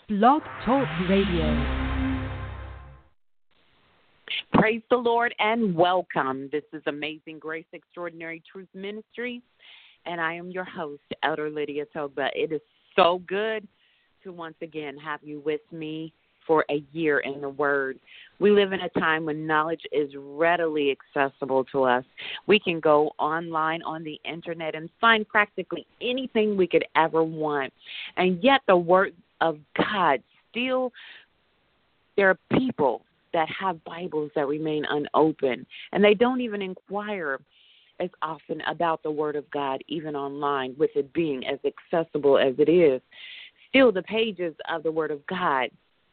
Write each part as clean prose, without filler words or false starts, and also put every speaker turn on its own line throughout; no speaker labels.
Blog Talk Radio.
Praise the Lord and welcome. This is Amazing Grace Extraordinary Truth Ministries, and I am your host, Elder Lydia Togba. It is so good to once again have you with me for a year in the Word. We live in a time when knowledge is readily accessible to us. We can go online on the internet and find practically anything we could ever want, and yet the Word of God still, there are people that have Bibles that remain unopened, and they don't even inquire as often about the Word of God, even online, with it being as accessible as it is. Still, the pages of the Word of God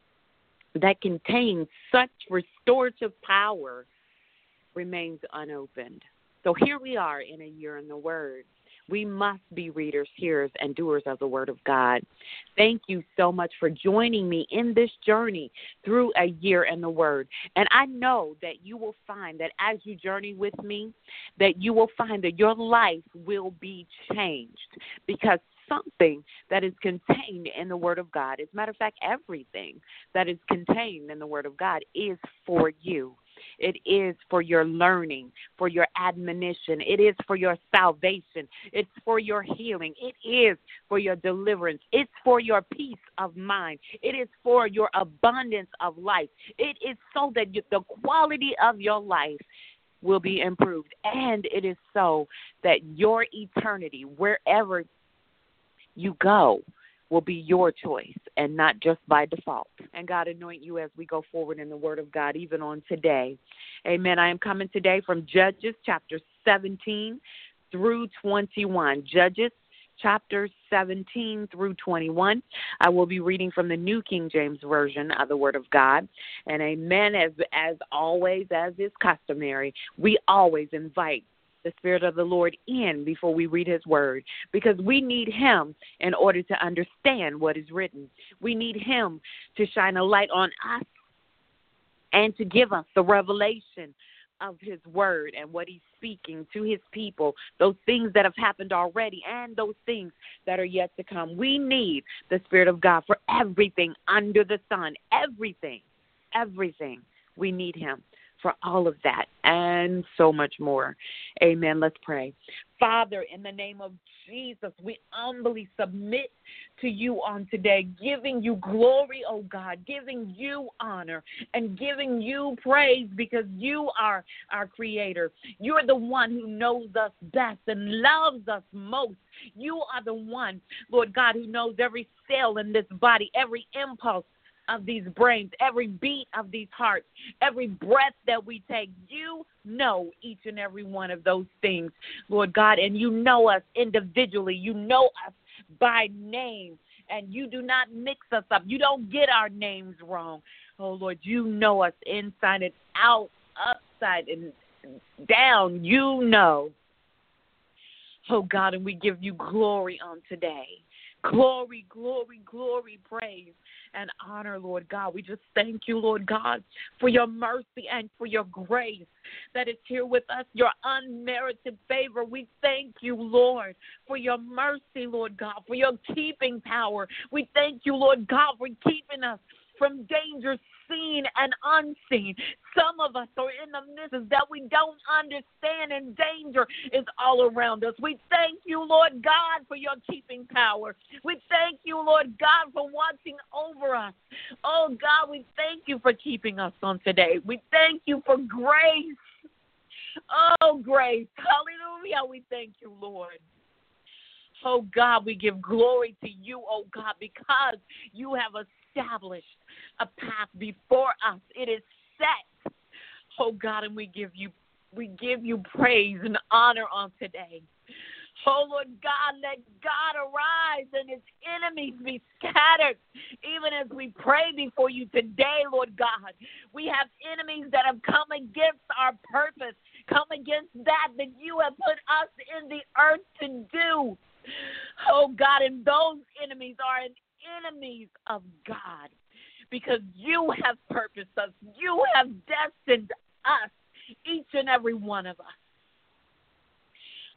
that contain such restorative power remains unopened. So here we are in a year in the Word. We must be readers, hearers, and doers of the Word of God. Thank you so much for joining me in this journey through a year in the Word. And I know that you will find that as you journey with me, that you will find that your life will be changed, because something that is contained in the Word of God, as a matter of fact, everything that is contained in the Word of God is for you. It is for your learning, for your admonition. It is for your salvation. It's for your healing. It is for your deliverance. It's for your peace of mind. It is for your abundance of life. It is so that the quality of your life will be improved. And it is so that your eternity, wherever you go, will be your choice and not just by default. And God anoint you as we go forward in the Word of God, even on today. Amen. I am coming today from Judges chapter 17 through 21. Judges chapter 17 through 21. I will be reading from the New King James Version of the Word of God. And amen, as always, as is customary, we always invite the Spirit of the Lord in before we read His Word, because we need Him in order to understand what is written. We need Him to shine a light on us and to give us the revelation of His Word and what He's speaking to His people, those things that have happened already and those things that are yet to come. We need the Spirit of God for everything under the sun, everything. We need Him for all of that and so much more. Amen. Let's pray. Father, in the name of Jesus, we humbly submit to you on today, giving you glory, oh God, giving you honor and giving you praise, because you are our Creator. You're the one who knows us best and loves us most. You are the one, Lord God, who knows every cell in this body, every impulse of these brains, every beat of these hearts, every breath that we take. You know each and every one of those things, Lord God, and you know us individually. You know us by name, and you do not mix us up. You don't get our names wrong. Oh, Lord, you know us inside and out, upside and down. You know. Oh, God, and we give you glory on today. Glory, praise, and honor, Lord God. We just thank you, Lord God, for your mercy and for your grace that is here with us, your unmerited favor. We thank you, Lord, for your mercy, Lord God, for your keeping power. We thank you, Lord God, for keeping us from danger seen and unseen. Some of us are in the midst that we don't understand, and danger is all around us. We thank you, Lord God, for your keeping power. We thank you, Lord God, for watching over us. Oh, God, we thank you for keeping us on today. We thank you for grace. Oh, grace. Hallelujah. We thank you, Lord. Oh, God, we give glory to you, oh, God, because you have established a path before us. It is set, oh, God, and we give you praise and honor on today. Oh, Lord God, let God arise and his enemies be scattered. Even as we pray before you today, Lord God, we have enemies that have come against our purpose, come against that you have put us in the earth to do. Oh, God, and those enemies are enemies of God, because you have purposed us. You have destined us, each and every one of us.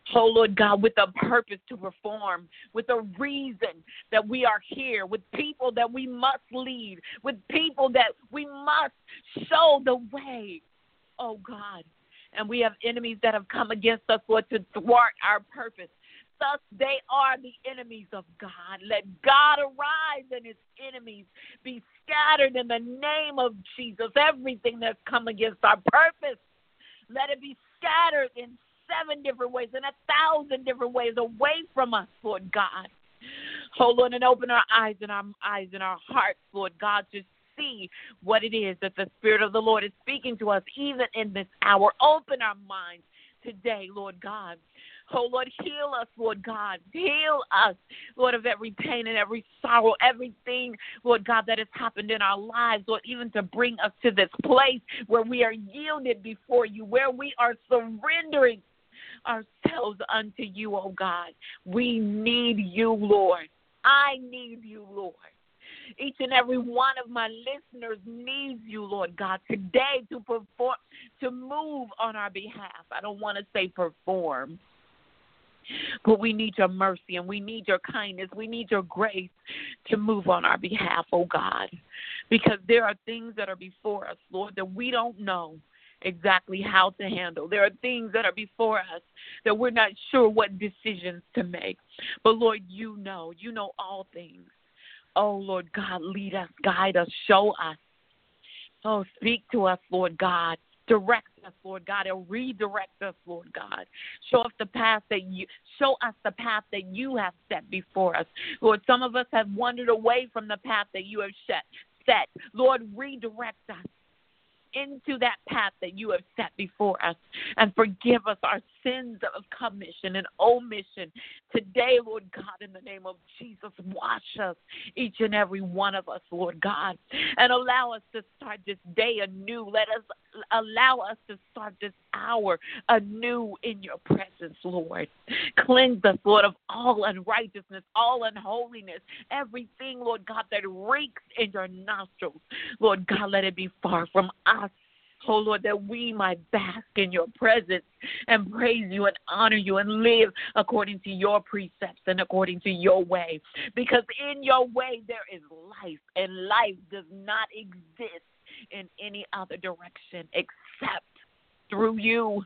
Oh, Lord God, with a purpose to perform, with a reason that we are here, with people that we must lead, with people that we must show the way, oh God. And we have enemies that have come against us, Lord, to thwart our purpose. Thus, they are the enemies of God. Let God arise and his enemies be scattered in the name of Jesus. Everything that's come against our purpose, let it be scattered in 7 different ways, in 1,000 different ways away from us, Lord God. Oh, Lord, and open our eyes and our hearts, Lord God, to see what it is that the Spirit of the Lord is speaking to us even in this hour. Open our minds today, Lord God. Oh, Lord, heal us, Lord God. Heal us, Lord, of every pain and every sorrow, everything, Lord God, that has happened in our lives, Lord, even to bring us to this place where we are yielded before you, where we are surrendering ourselves unto you, oh God. We need you, Lord. I need you, Lord. Each and every one of my listeners needs you, Lord God, today to perform, to move on our behalf. I don't want to say perform, but we need your mercy and we need your kindness. We need your grace to move on our behalf, oh God, because there are things that are before us, Lord, that we don't know exactly how to handle. There are things that are before us that we're not sure what decisions to make. But, Lord, you know all things. Oh, Lord God, lead us, guide us, show us. Oh, speak to us, Lord God. Direct us, Lord God, and redirect us, Lord God. Show us the path that you have set before us. Lord, some of us have wandered away from the path that you have set. Lord, redirect us into that path that you have set before us and forgive us our sins of commission and omission. Today, Lord God, in the name of Jesus, wash us, each and every one of us, Lord God, and allow us to start this day anew. Allow us to start this hour anew in your presence, Lord. Cleanse us, Lord, of all unrighteousness, all unholiness, everything, Lord God, that reeks in your nostrils. Lord God, let it be far from us. Oh, Lord, that we might bask in your presence and praise you and honor you and live according to your precepts and according to your way. Because in your way there is life, and life does not exist in any other direction except through you.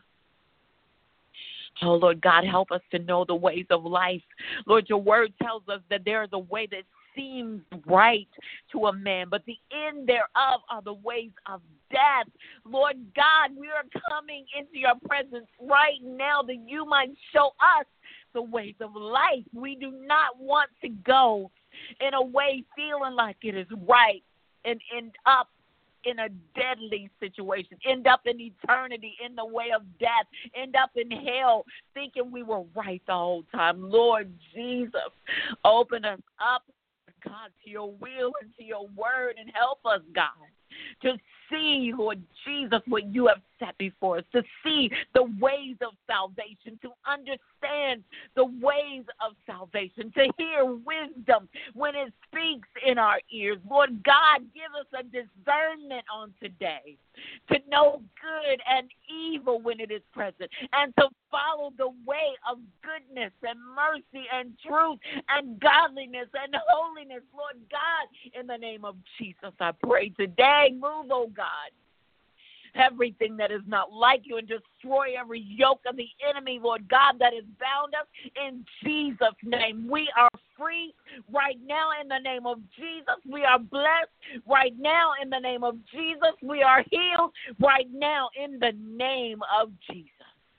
Oh, Lord God, help us to know the ways of life. Lord, your word tells us that there is a way that seems right to a man, but the end thereof are the ways of death. Lord God, we are coming into your presence right now that you might show us the ways of life. We do not want to go in a way feeling like it is right and end up in a deadly situation, end up in eternity in the way of death, end up in hell thinking we were right the whole time. Lord Jesus, open us up, God, to your will and to your word, and help us, God, to see, Lord Jesus, what you have set before us, to see the ways of salvation, to understand the ways of salvation, to hear wisdom when it speaks in our ears. Lord God, give us a discernment on today to know good and evil when it is present, and to follow the way of goodness and mercy and truth and godliness and holiness. Lord God, in the name of Jesus, I pray today, move, oh God, everything that is not like you, and destroy every yoke of the enemy, Lord God, that has bound us in Jesus' name. We are free right now in the name of Jesus. We are blessed right now in the name of Jesus. We are healed right now in the name of Jesus.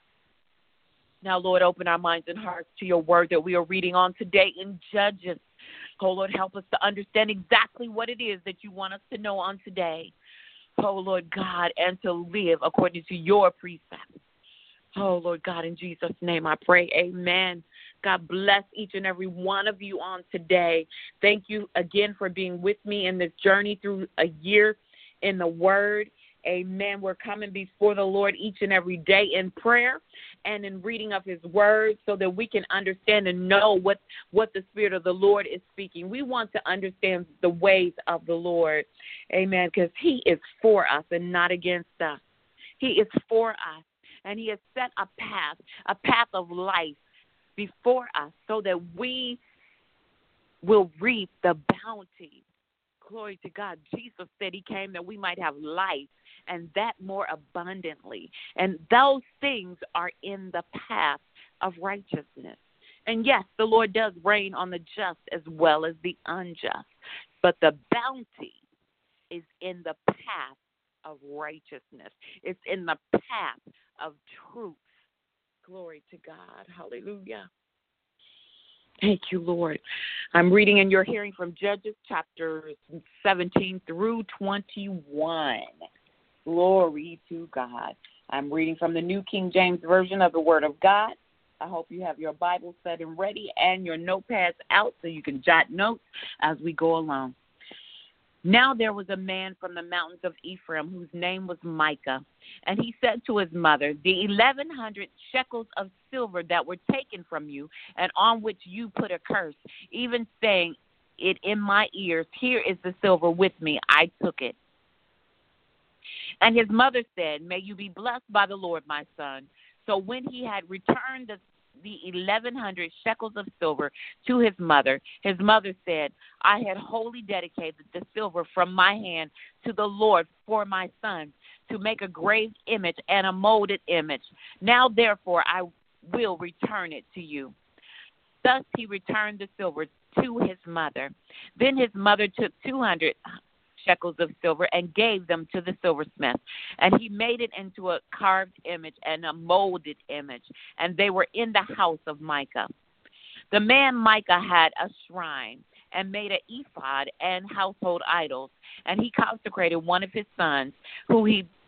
Now, Lord, open our minds and hearts to your word that we are reading on today in Judges. Oh, Lord, help us to understand exactly what it is that you want us to know on today. Oh, Lord God, and to live according to your precepts. Oh, Lord God, in Jesus' name I pray, amen. God bless each and every one of you on today. Thank you again for being with me in this journey through a year in the Word. Amen. We're coming before the Lord each and every day in prayer and in reading of his word so that we can understand and know what the Spirit of the Lord is speaking. We want to understand the ways of the Lord. Amen. Because he is for us and not against us. He is for us And he has set a path of life before us so that we will reap the bounty. Glory to God. Jesus said he came that we might have life and that more abundantly. And those things are in the path of righteousness. And yes, the Lord does reign on the just as well as the unjust. But the bounty is in the path of righteousness. It's in the path of truth. Glory to God. Hallelujah. Thank you, Lord. I'm reading and you're hearing from Judges chapters 17 through 21. Glory to God. I'm reading from the New King James Version of the Word of God. I hope you have your Bible set and ready and your notepads out so you can jot notes as we go along. Now there was a man from the mountains of Ephraim whose name was Micah, and he said to his mother, the 1,100 shekels of silver that were taken from you and on which you put a curse, even saying it in my ears, here is the silver with me, I took it. And his mother said, may you be blessed by the Lord, my son. So when he had returned the 1,100 shekels of silver to his mother said, I had wholly dedicated the silver from my hand to the Lord for my son, to make a graved image and a molded image. Now, therefore, I will return it to you. Thus he returned the silver to his mother. Then his mother took 200 shekels of silver and gave them to the silversmith. And he made it into a carved image and a molded image. And they were in the house of Micah. The man Micah had a shrine and made an ephod and household idols. And he consecrated one of his sons who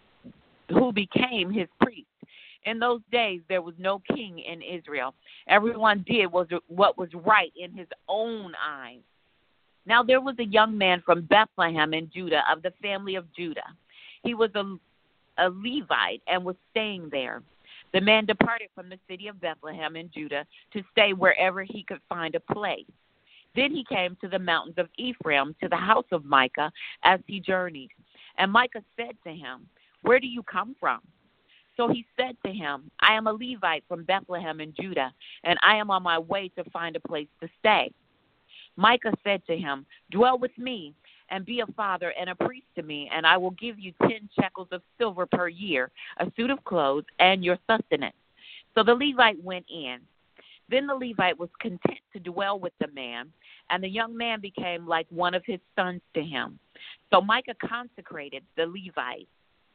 became his priest. In those days, there was no king in Israel. Everyone did what was right in his own eyes. Now there was a young man from Bethlehem in Judah, of the family of Judah. He was a Levite and was staying there. The man departed from the city of Bethlehem in Judah to stay wherever he could find a place. Then he came to the mountains of Ephraim, to the house of Micah, as he journeyed. And Micah said to him, where do you come from? So he said to him, I am a Levite from Bethlehem in Judah, and I am on my way to find a place to stay. Micah said to him, dwell with me and be a father and a priest to me, and I will give you 10 shekels of silver per year, a suit of clothes, and your sustenance. So the Levite went in. Then the Levite was content to dwell with the man, and the young man became like one of his sons to him. So Micah consecrated the Levite.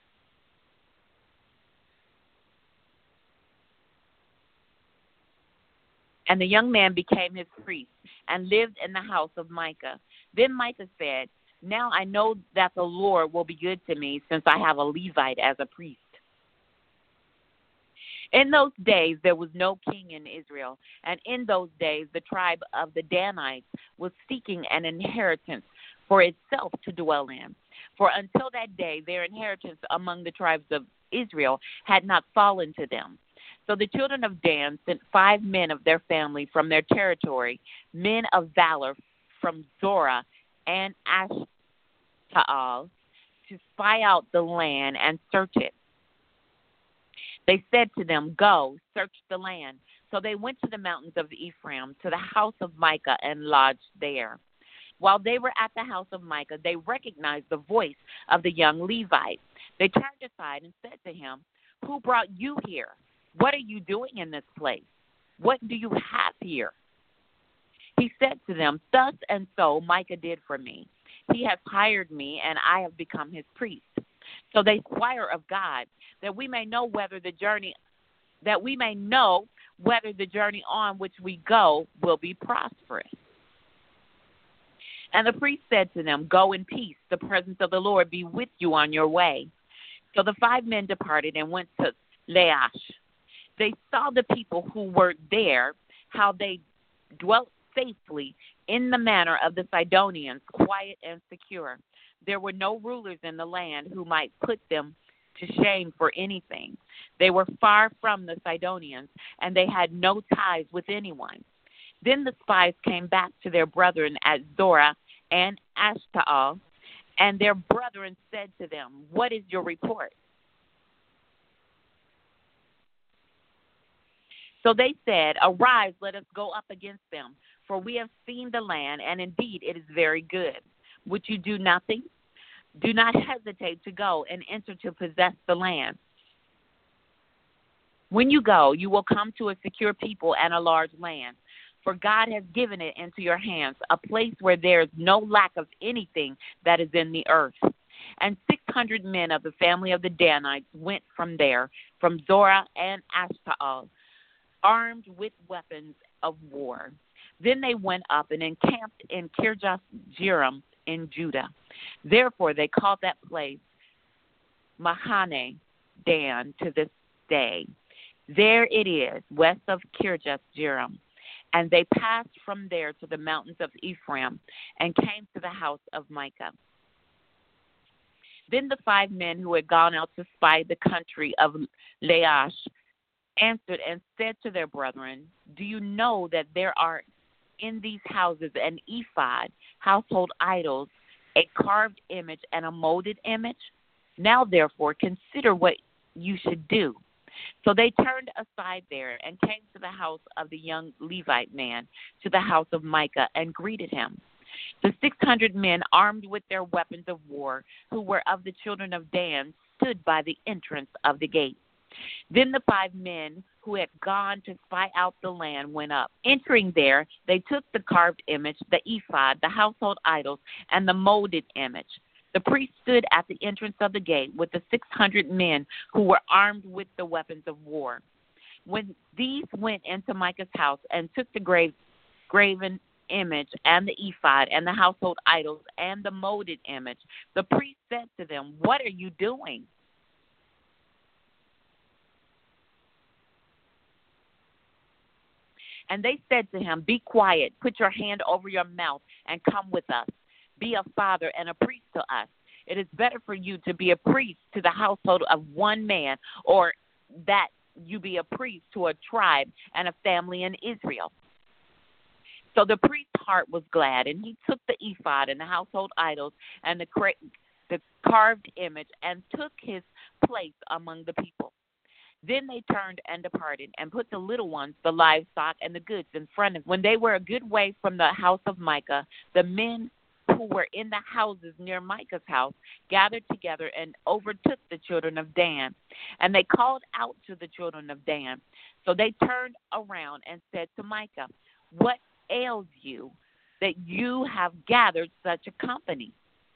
And the young man became his priest and lived in the house of Micah. Then Micah said, now I know that the Lord will be good to me, since I have a Levite as a priest. In those days there was no king in Israel, and in those days the tribe of the Danites was seeking an inheritance for itself to dwell in. For until that day their inheritance among the tribes of Israel had not fallen to them. So the children of Dan sent 5 men of their family from their territory, men of valor from Zorah and Ashtaol, to spy out the land and search it. They said to them, go, search the land. So they went to the mountains of Ephraim, to the house of Micah, and lodged there. While they were at the house of Micah, they recognized the voice of the young Levite. They turned aside and said to him, who brought you here? What are you doing in this place? What do you have here? He said to them, thus and so Micah did for me. He has hired me, and I have become his priest. So they inquire of God, that we may know whether the journey on which we go will be prosperous. And the priest said to them, go in peace. The presence of the Lord be with you on your way. So the 5 men departed and went to Laish. They saw the people who were there, how they dwelt safely in the manner of the Sidonians, quiet and secure. There were no rulers in the land who might put them to shame for anything. They were far from the Sidonians, and they had no ties with anyone. Then the spies came back to their brethren at Zorah and Ashtaol, and their brethren said to them, what is your report? So they said, "Arise, let us go up against them, for we have seen the land, and indeed it is very good. Would you do nothing? Do not hesitate to go and enter to possess the land. When you go, you will come to a secure people and a large land, for God has given it into your hands, a place where there is no lack of anything that is in the earth." And 600 men of the family of the Danites went from there, from Zorah and Ashtaol, armed with weapons of war. Then they went up and encamped in Kirjath-jearim in Judah. Therefore they called that place Mahane Dan to this day. There it is, west of Kirjath-jearim. And they passed from there to the mountains of Ephraim and came to the house of Micah. Then the 5 men who had gone out to spy the country of Laish answered and said to their brethren, "Do you know that there are in these houses an ephod, household idols, a carved image, and a molded image? Now, therefore, consider what you should do." So they turned aside there and came to the house of the young Levite man, to the house of Micah, and greeted him. The 600 men, armed with their weapons of war, who were of the children of Dan, stood by the entrance of the gate. Then the 5 men who had gone to spy out the land went up. Entering there, they took the carved image, the ephod, the household idols, and the molded image. The priest stood at the entrance of the gate with the 600 men who were armed with the weapons of war. When these went into Micah's house and took the graven image and the ephod and the household idols and the molded image, the priest said to them, "What are you doing?" And they said to him, "Be quiet, put your hand over your mouth, and come with us. Be a father and a priest to us. It is better for you to be a priest to the household of one man, or that you be a priest to a tribe and a family in Israel." So the priest's heart was glad, and he took the ephod and the household idols and the carved image and took his place among the people. Then they turned and departed, and put the little ones, the livestock, and the goods in front of them. When they were a good way from the house of Micah, the men who were in the houses near Micah's house gathered together and overtook the children of Dan. And they called out to the children of Dan. So they turned around and said to Micah, "What ails you that you have gathered such a company?"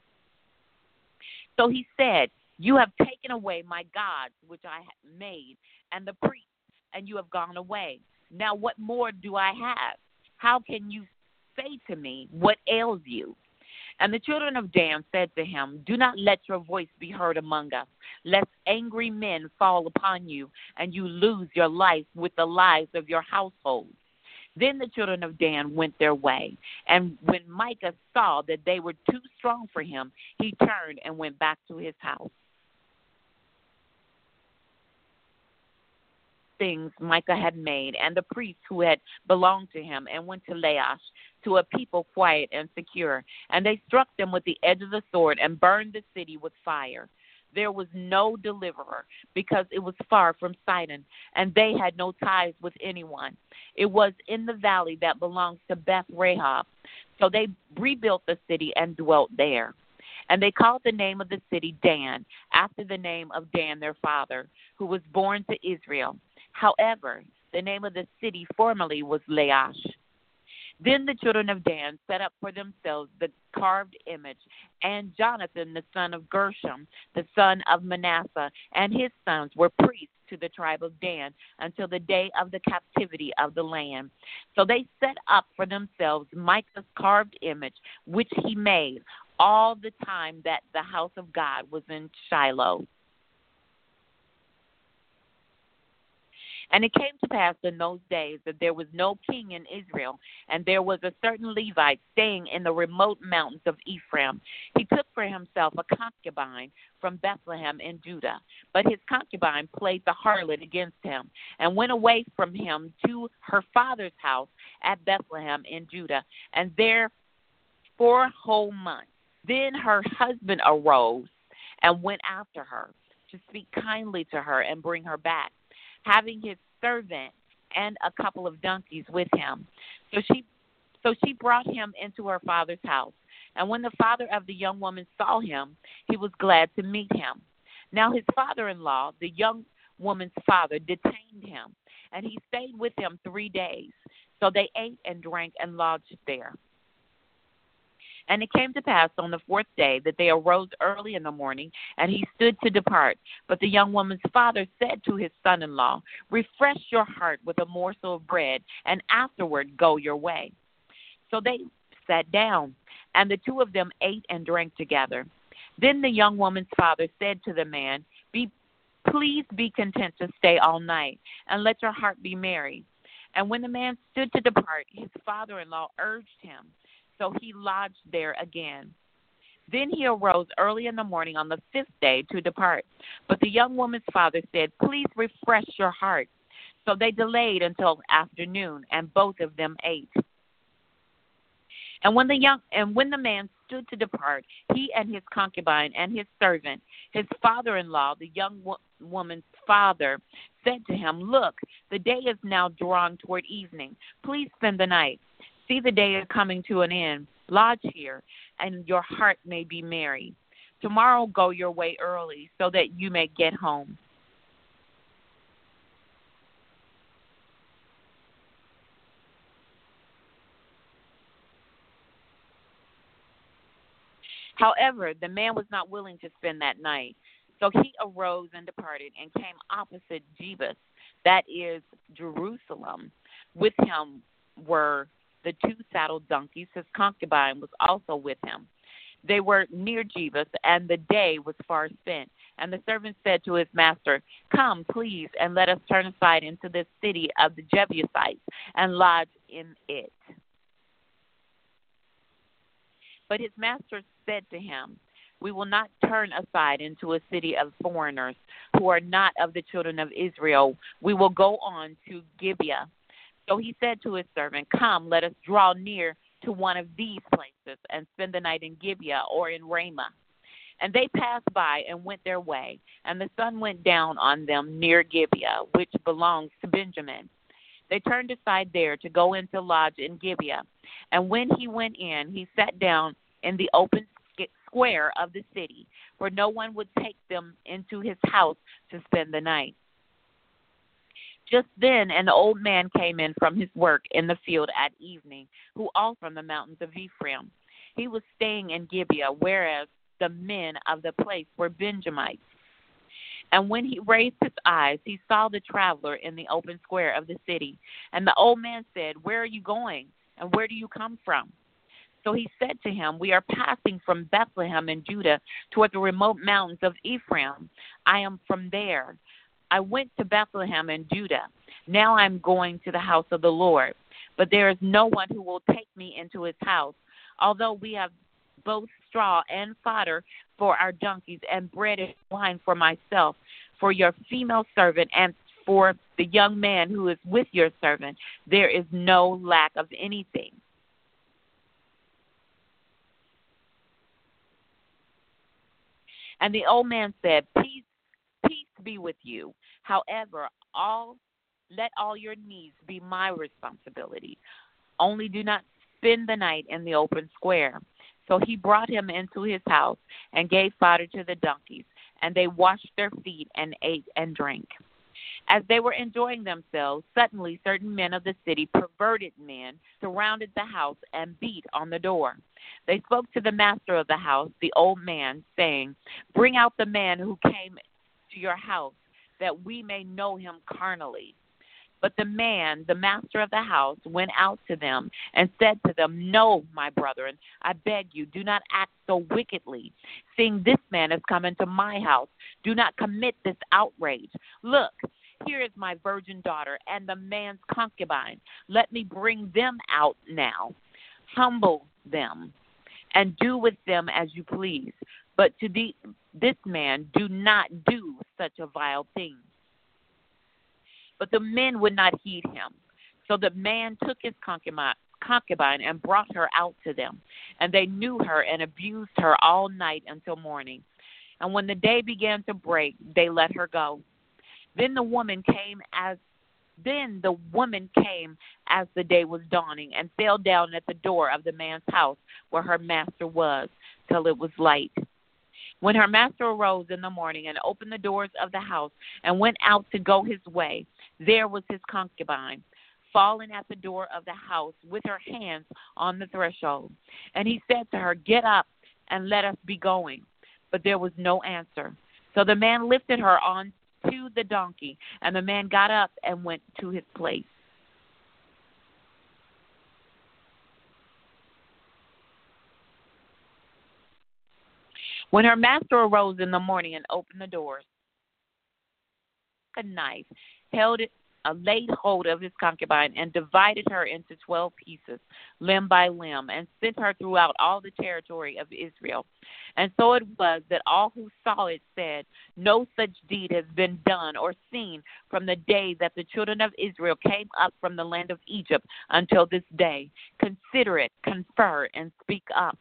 So he said, "You have taken away my gods, which I made, and the priests, and you have gone away. Now what more do I have? How can you say to me, 'What ails you?'" And the children of Dan said to him, "Do not let your voice be heard among us, lest angry men fall upon you, and you lose your life with the lives of your household." Then the children of Dan went their way. And when Micah saw that they were too strong for him, he turned and went back to his house. Things Micah had made, and the priests who had belonged to him, and went to Laish, to a people quiet and secure. And they struck them with the edge of the sword and burned the city with fire. There was no deliverer, because it was far from Sidon, and they had no ties with anyone. It was in the valley that belongs to Beth Rahab. So they rebuilt the city and dwelt there. And they called the name of the city Dan, after the name of Dan their father, who was born to Israel. However, the name of the city formerly was Laish. Then the children of Dan set up for themselves the carved image, and Jonathan, the son of Gershom, the son of Manasseh, and his sons were priests to the tribe of Dan until the day of the captivity of the land. So they set up for themselves Micah's carved image, which he made all the time that the house of God was in Shiloh. And it came to pass in those days that there was no king in Israel, and there was a certain Levite staying in the remote mountains of Ephraim. He took for himself a concubine from Bethlehem in Judah, but his concubine played the harlot against him, and went away from him to her father's house at Bethlehem in Judah, and there 4 whole months. Then her husband arose and went after her, to speak kindly to her and bring her back, having his servant and a couple of donkeys with him. So she brought him into her father's house. And when the father of the young woman saw him, he was glad to meet him. Now his father-in-law, the young woman's father, detained him, and he stayed with him 3 days. So they ate and drank and lodged there. And it came to pass on the fourth day that they arose early in the morning, and he stood to depart. But the young woman's father said to his son-in-law, refresh your heart with a morsel of bread, and afterward go your way. So they sat down, and the two of them ate and drank together. Then the young woman's father said to the man, please be content to stay all night, and let your heart be merry. And when the man stood to depart, his father-in-law urged him. So he lodged there again. Then he arose early in the morning on the fifth day to depart. But the young woman's father said, please refresh your heart. So they delayed until afternoon, and both of them ate. And when the man stood to depart, he and his concubine and his servant, his father-in-law, the young woman's father, said to him, look, the day is now drawing toward evening. Please spend the night. See, the day is coming to an end. Lodge here, and your heart may be merry. Tomorrow go your way early, so that you may get home. However, the man was not willing to spend that night. So he arose and departed and came opposite Jebus, that is Jerusalem. With him were the two saddled donkeys. His concubine was also with him. They were near Jebus, and the day was far spent. And the servant said to his master, come, please, and let us turn aside into this city of the Jebusites and lodge in it. But his master said to him, we will not turn aside into a city of foreigners who are not of the children of Israel. We will go on to Gibeah. So he said to his servant, come, let us draw near to one of these places and spend the night in Gibeah or in Ramah. And they passed by and went their way, and the sun went down on them near Gibeah, which belongs to Benjamin. They turned aside there to go in to lodge in Gibeah. And when he went in, he sat down in the open square of the city, where no one would take them into his house to spend the night. Just then an old man came in from his work in the field at evening, who all from the mountains of Ephraim. He was staying in Gibeah, whereas the men of the place were Benjamites. And when he raised his eyes, he saw the traveler in the open square of the city. And the old man said, where are you going, and where do you come from? So he said to him, we are passing from Bethlehem in Judah toward the remote mountains of Ephraim. I am from there. I went to Bethlehem in Judah. Now I am going to the house of the Lord. But there is no one who will take me into his house, although we have both straw and fodder for our donkeys and bread and wine for myself, for your female servant, and for the young man who is with your servant. There is no lack of anything. And the old man said, peace be with you. However, let all your needs be my responsibility. Only do not spend the night in the open square. So he brought him into his house and gave fodder to the donkeys, and they washed their feet and ate and drank. As they were enjoying themselves, suddenly certain men of the city, perverted men, surrounded the house and beat on the door. They spoke to the master of the house, the old man, saying, bring out the man who came to your house, that we may know him carnally. But the man, the master of the house, went out to them and said to them, no, my brethren, I beg you, do not act so wickedly. Seeing this man has come into my house, do not commit this outrage. Look, here is my virgin daughter and the man's concubine. Let me bring them out now. Humble them and do with them as you please. But to this man, do not do such a vile thing. But the men would not heed him. So the man took his concubine and brought her out to them. And they knew her and abused her all night until morning. And when the day began to break, they let her go. Then the woman came as Then the woman came as the day was dawning and fell down at the door of the man's house where her master was till it was light. When her master arose in the morning and opened the doors of the house and went out to go his way, there was his concubine, fallen at the door of the house with her hands on the threshold. And he said to her, "Get up and let us be going." But there was no answer. So the man lifted her on to the donkey, and the man got up and went to his place. When her master arose in the morning and opened the doors, a knife, laid hold of his concubine, and divided her into 12 pieces, limb by limb, and sent her throughout all the territory of Israel. And so it was that all who saw it said, "No such deed has been done or seen from the day that the children of Israel came up from the land of Egypt until this day. Consider it, confer, and speak up."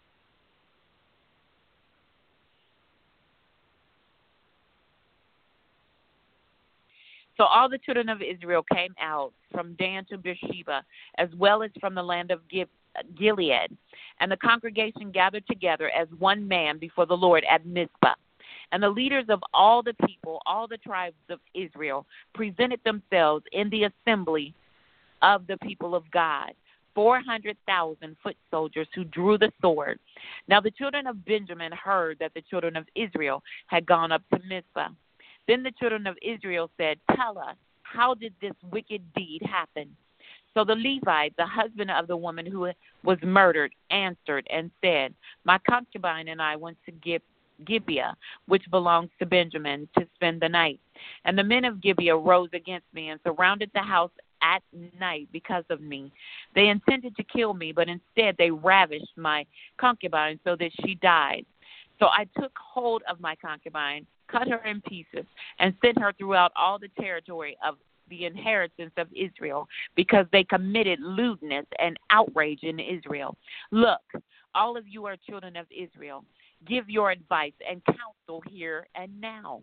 So all the children of Israel came out from Dan to Beersheba, as well as from the land of Gilead. And the congregation gathered together as one man before the Lord at Mizpah. And the leaders of all the people, all the tribes of Israel, presented themselves in the assembly of the people of God, 400,000 foot soldiers who drew the sword. Now the children of Benjamin heard that the children of Israel had gone up to Mizpah. Then the children of Israel said, "Tell us, how did this wicked deed happen?" So the Levite, the husband of the woman who was murdered, answered and said, "My concubine and I went to Gibeah, which belongs to Benjamin, to spend the night. And the men of Gibeah rose against me and surrounded the house at night because of me. They intended to kill me, but instead they ravished my concubine so that she died. So I took hold of my concubine, cut her in pieces, and sent her throughout all the territory of the inheritance of Israel, because they committed lewdness and outrage in Israel. Look, all of you are children of Israel. Give your advice and counsel here and now."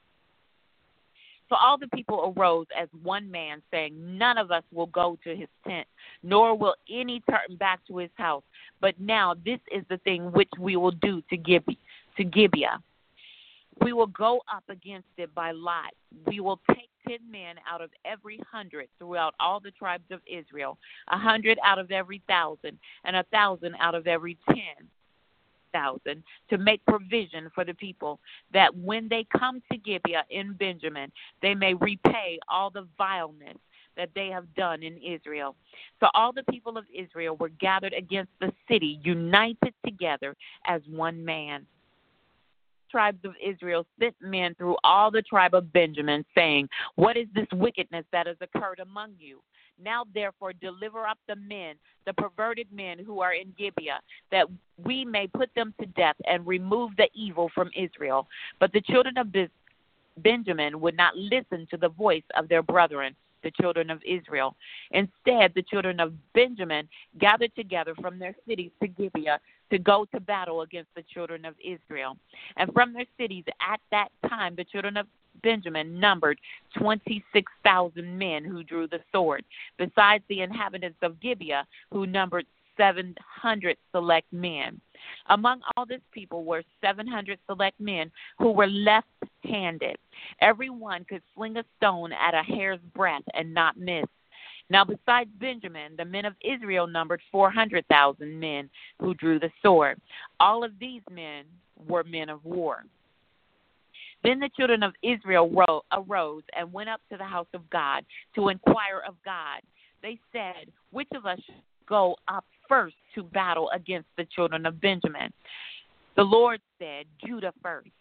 So all the people arose as one man, saying, "None of us will go to his tent, nor will any turn back to his house. But now this is the thing which we will do to Gibeah. We will go up against it by lot. We will take 10 men out of every 100 throughout all the tribes of Israel, 100 out of every 1,000, and 1,000 out of every 10,000, to make provision for the people, that when they come to Gibeah in Benjamin, they may repay all the vileness that they have done in Israel." So all the people of Israel were gathered against the city, united together as one man. Tribes of Israel sent men through all the tribe of Benjamin, saying, "What is this wickedness that has occurred among you? Now therefore deliver up the men, the perverted men who are in Gibeah, that we may put them to death and remove the evil from Israel." But the children of Benjamin would not listen to the voice of their brethren, the children of Israel. Instead, the children of Benjamin gathered together from their cities to Gibeah to go to battle against the children of Israel. And from their cities at that time, the children of Benjamin numbered 26,000 men who drew the sword, besides the inhabitants of Gibeah, who numbered 700 select men. Among all this people were 700 select men who were left-handed. Every one could sling a stone at a hair's breadth and not miss. Now, besides Benjamin, the men of Israel numbered 400,000 men who drew the sword. All of these men were men of war. Then the children of Israel arose and went up to the house of God to inquire of God. They said, "Which of us should go up first to battle against the children of Benjamin?" The Lord said, "Judah first."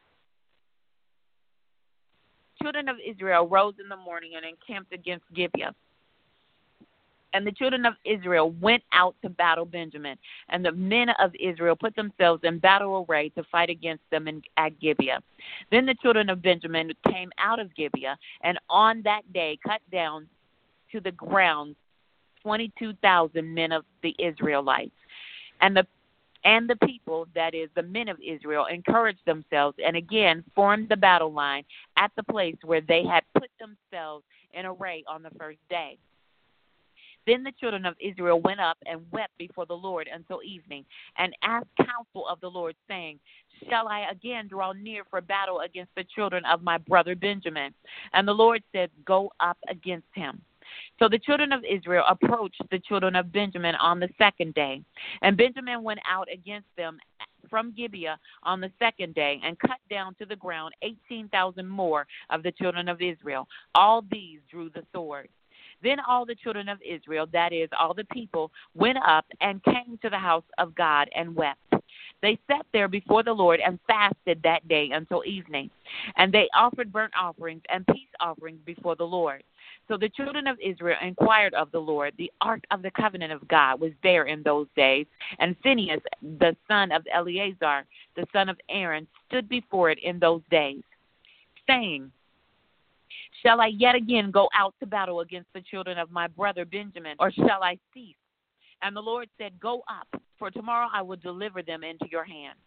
Children of Israel rose in the morning and encamped against Gibeah. And the children of Israel went out to battle Benjamin. And the men of Israel put themselves in battle array to fight against them at Gibeah. Then the children of Benjamin came out of Gibeah, and on that day cut down to the ground 22,000 men of the Israelites. And the people, that is, the men of Israel, encouraged themselves and again formed the battle line at the place where they had put themselves in array on the first day. Then the children of Israel went up and wept before the Lord until evening, and asked counsel of the Lord, saying, Shall I again draw near for battle against the children of my brother Benjamin? And the Lord said, Go up against him. So the children of Israel approached the children of Benjamin on the second day. And Benjamin went out against them from Gibeah on the second day, and cut down to the ground 18,000 more of the children of Israel. All these drew the sword. Then all the children of Israel, that is, all the people, went up and came to the house of God and wept. They sat there before the Lord and fasted that day until evening. And they offered burnt offerings and peace offerings before the Lord. So the children of Israel inquired of the Lord. The ark of the covenant of God was there in those days. And Phinehas, the son of Eleazar, the son of Aaron, stood before it in those days, saying, Shall I yet again go out to battle against the children of my brother Benjamin, or shall I cease? And the Lord said, Go up, for tomorrow I will deliver them into your hand.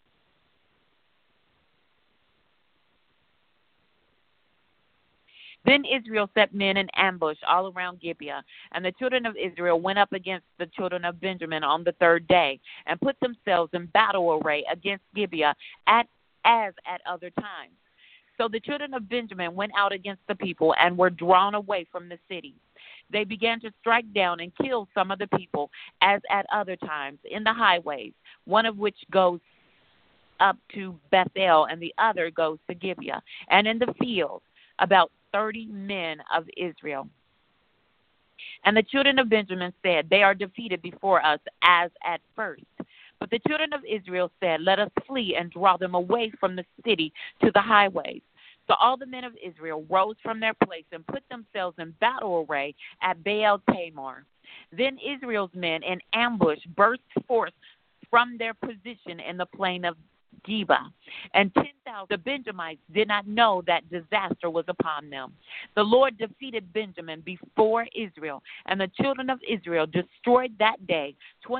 Then Israel set men in ambush all around Gibeah, and the children of Israel went up against the children of Benjamin on the third day, and put themselves in battle array against Gibeah as at other times. So the children of Benjamin went out against the people and were drawn away from the city. They began to strike down and kill some of the people, as at other times, in the highways, one of which goes up to Bethel, and the other goes to Gibeah, and in the fields, about 30 men of Israel. And the children of Benjamin said, They are defeated before us as at first. But the children of Israel said, Let us flee and draw them away from the city to the highways. So all the men of Israel rose from their place and put themselves in battle array at Baal Tamar. Then Israel's men in ambush burst forth from their position in the plain of Geba, and 10,000 the Benjamites did not know that disaster was upon them. The Lord defeated Benjamin before Israel, and the children of Israel destroyed that day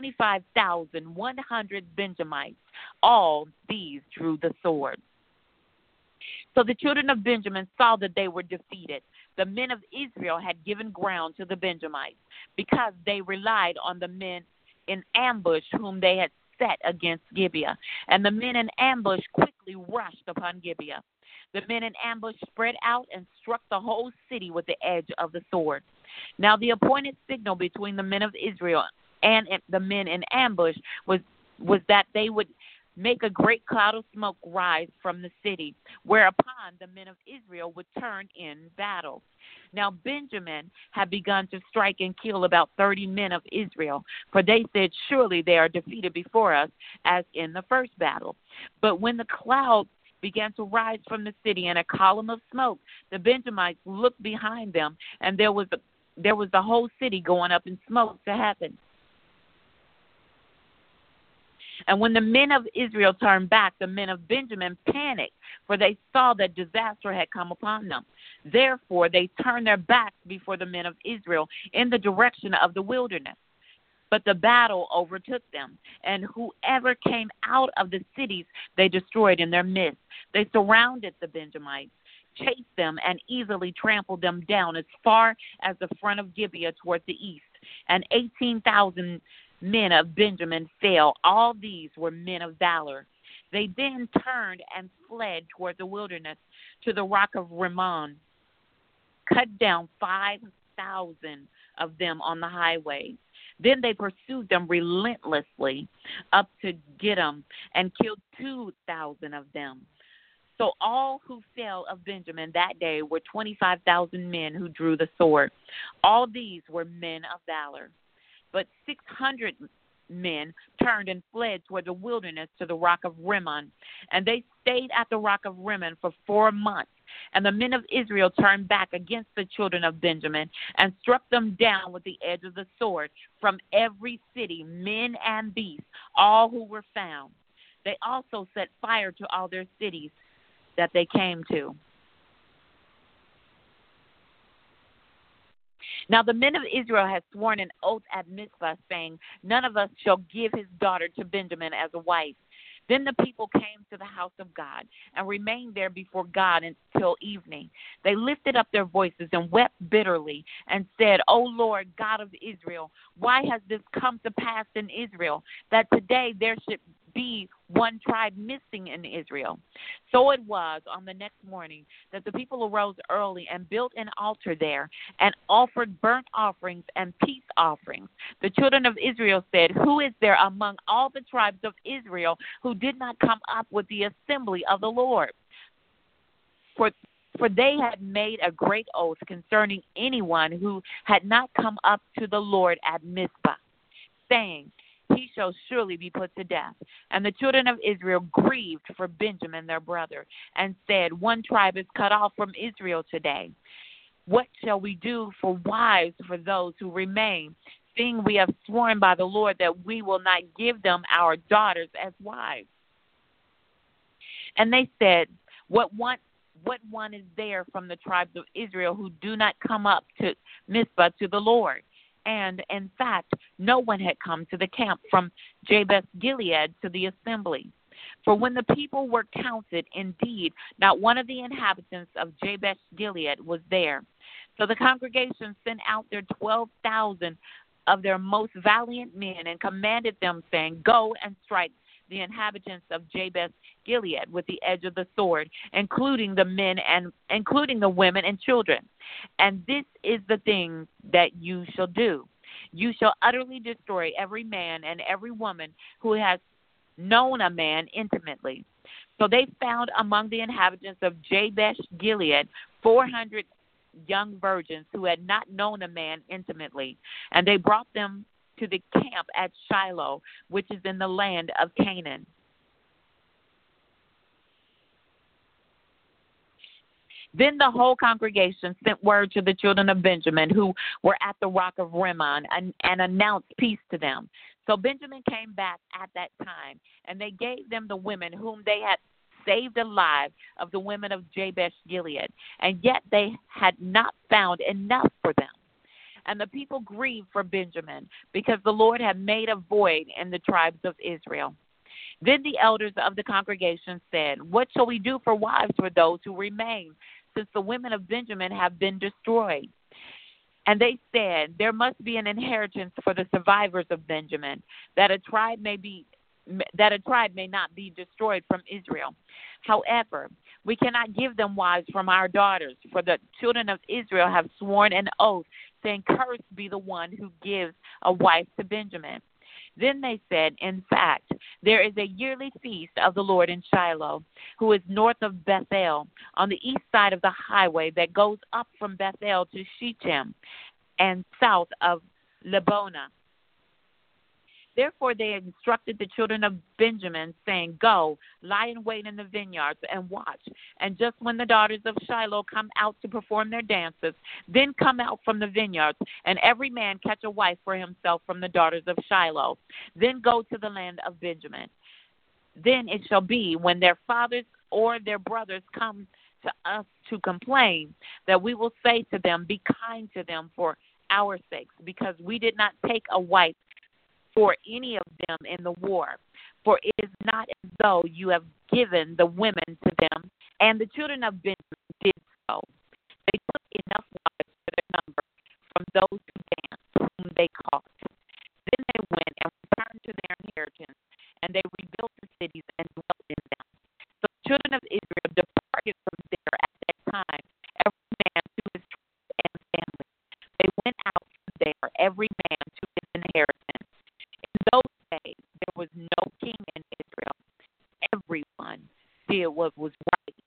25,100 Benjamites. All these drew the sword. So the children of Benjamin saw that they were defeated. The men of Israel had given ground to the Benjamites, because they relied on the men in ambush whom they had set against Gibeah. And the men in ambush quickly rushed upon Gibeah. The men in ambush spread out and struck the whole city with the edge of the sword. Now the appointed signal between the men of Israel and the men in ambush was that they would make a great cloud of smoke rise from the city, whereupon the men of Israel would turn in battle. Now Benjamin had begun to strike and kill about 30 men of Israel, for they said, Surely they are defeated before us, as in the first battle. But when the cloud began to rise from the city in a column of smoke, the Benjamites looked behind them, and there was the whole city going up in smoke to heaven. And when the men of Israel turned back, the men of Benjamin panicked, for they saw that disaster had come upon them. Therefore, they turned their backs before the men of Israel in the direction of the wilderness. But the battle overtook them, and whoever came out of the cities they destroyed in their midst. They surrounded the Benjamites, chased them, and easily trampled them down as far as the front of Gibeah toward the east. And 18,000 men of Benjamin fell. All these were men of valor. They then turned and fled toward the wilderness to the rock of Rimmon, cut down 5,000 of them on the highways. Then they pursued them relentlessly up to Gittim and killed 2,000 of them. So all who fell of Benjamin that day were 25,000 men who drew the sword. All these were men of valor. But 600 men turned and fled toward the wilderness to the rock of Rimmon. And they stayed at the rock of Rimmon for 4 months. And the men of Israel turned back against the children of Benjamin and struck them down with the edge of the sword from every city, men and beasts, all who were found. They also set fire to all their cities that they came to. Now the men of Israel had sworn an oath at Mizpah, saying, None of us shall give his daughter to Benjamin as a wife. Then the people came to the house of God and remained there before God until evening. They lifted up their voices and wept bitterly and said, O Lord, God of Israel, why has this come to pass in Israel, that today there should be one tribe missing in Israel? So it was on the next morning that the people arose early and built an altar there and offered burnt offerings and peace offerings. The children of Israel said, Who is there among all the tribes of Israel who did not come up with the assembly of the Lord? For they had made a great oath concerning anyone who had not come up to the Lord at Mizpah, saying, He shall surely be put to death. And the children of Israel grieved for Benjamin their brother, and said, One tribe is cut off from Israel today. What shall we do for wives for those who remain, seeing we have sworn by the Lord that we will not give them our daughters as wives? And they said, What one is there from the tribes of Israel who do not come up to Mizpah to the Lord? And, in fact, no one had come to the camp from Jabesh Gilead to the assembly. For when the people were counted, indeed, not one of the inhabitants of Jabesh Gilead was there. So the congregation sent out their 12,000 of their most valiant men and commanded them, saying, Go and strike the inhabitants of Jabesh Gilead with the edge of the sword, including the men and including the women and children. And this is the thing that you shall do. You shall utterly destroy every man and every woman who has known a man intimately. So they found among the inhabitants of Jabesh Gilead 400 young virgins who had not known a man intimately, and they brought them to the camp at Shiloh, which is in the land of Canaan. Then the whole congregation sent word to the children of Benjamin who were at the rock of Rimmon and announced peace to them. So Benjamin came back at that time, and they gave them the women whom they had saved alive of the women of Jabesh Gilead, and yet they had not found enough for them. And the people grieved for Benjamin, because the Lord had made a void in the tribes of Israel. Then the elders of the congregation said, What shall we do for wives for those who remain, since the women of Benjamin have been destroyed? And they said, There must be an inheritance for the survivors of Benjamin, that a tribe may not be destroyed from Israel. However, we cannot give them wives from our daughters, for the children of Israel have sworn an oath, saying, Cursed be the one who gives a wife to Benjamin. Then they said, In fact, there is a yearly feast of the Lord in Shiloh, who is north of Bethel, on the east side of the highway that goes up from Bethel to Shechem, and south of Lebonah. Therefore they instructed the children of Benjamin, saying, Go, lie in wait in the vineyards and watch. And just when the daughters of Shiloh come out to perform their dances, then come out from the vineyards, and every man catch a wife for himself from the daughters of Shiloh. Then go to the land of Benjamin. Then it shall be, when their fathers or their brothers come to us to complain, that we will say to them, Be kind to them for our sakes, because we did not take a wife for any of them in the war. For it is not as though you have given the women to them. And the children of Benjamin did so. They took enough wives for their number from those who danced, whom they caught. Then they went and returned to their inheritance, and they rebuilt the cities and dwelt in them. So the children of Israel departed from there at that time, every man to his tribe and family. They went out from there, every man to his inheritance. In those days there was no king in Israel. Everyone did what was right